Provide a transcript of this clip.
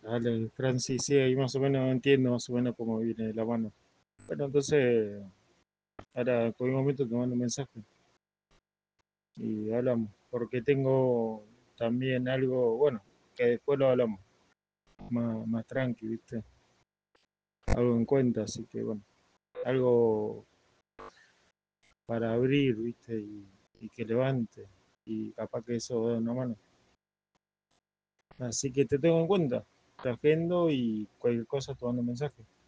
Dale, Francis, sí, ahí más o menos entiendo más o menos cómo viene la mano. Bueno, entonces, ahora por un momento te mando un mensaje y hablamos, porque tengo también algo, bueno, que después lo hablamos, más tranqui, ¿viste? Algo en cuenta, así que bueno, algo para abrir, ¿viste? Y que levante, y capaz que eso da una mano. Así que te tengo en cuenta, te agendo y cualquier cosa te mando un mensaje.